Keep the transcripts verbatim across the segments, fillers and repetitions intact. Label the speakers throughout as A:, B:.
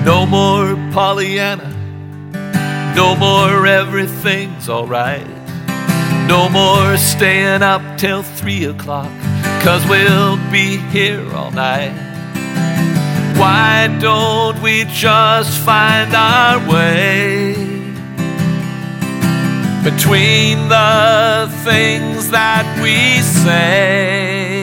A: No more Pollyanna, no more everything's alright. No more staying up till three o'clock, 'cause we'll be here all night. Why don't we just find our way between the things that we say?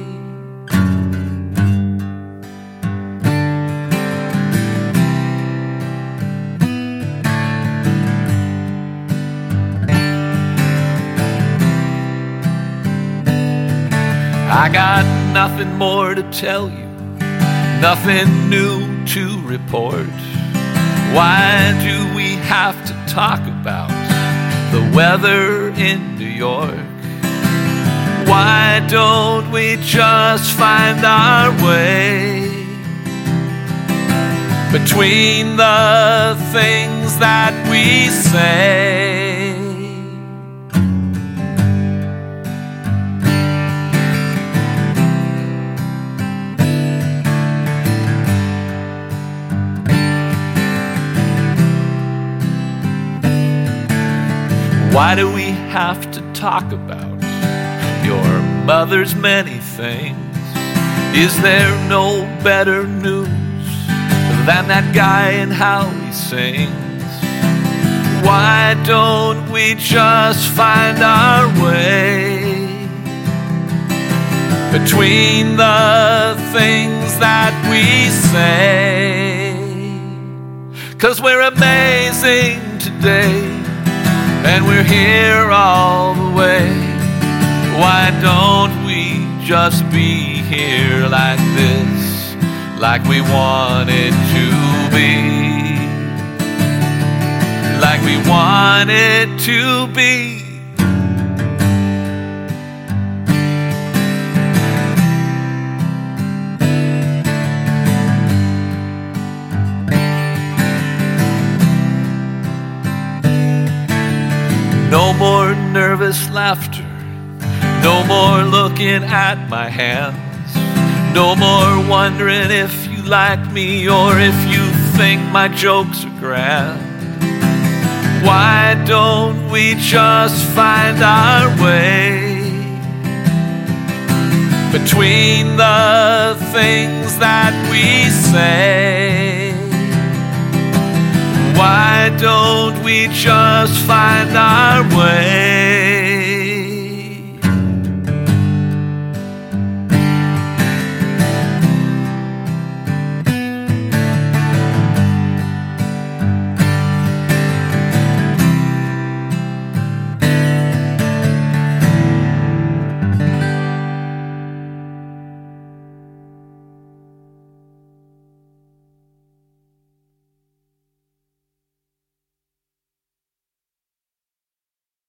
A: I got nothing more to tell you, nothing new to report. Why do we have to talk about the weather in New York? Why don't we just find our way between the things that we say? Why do we have to talk about your mother's many things? Is there no better news than that guy and how he sings? Why don't we just find our way between the things that we say? 'Cause we're amazing today, and we're here all the way. Why don't we just be here like this, like we want it to be, like we want it to be? No more nervous laughter, no more looking at my hands, no more wondering if you like me or if you think my jokes are grand. Why don't we just find our way between the things that we say? Why don't we just find our way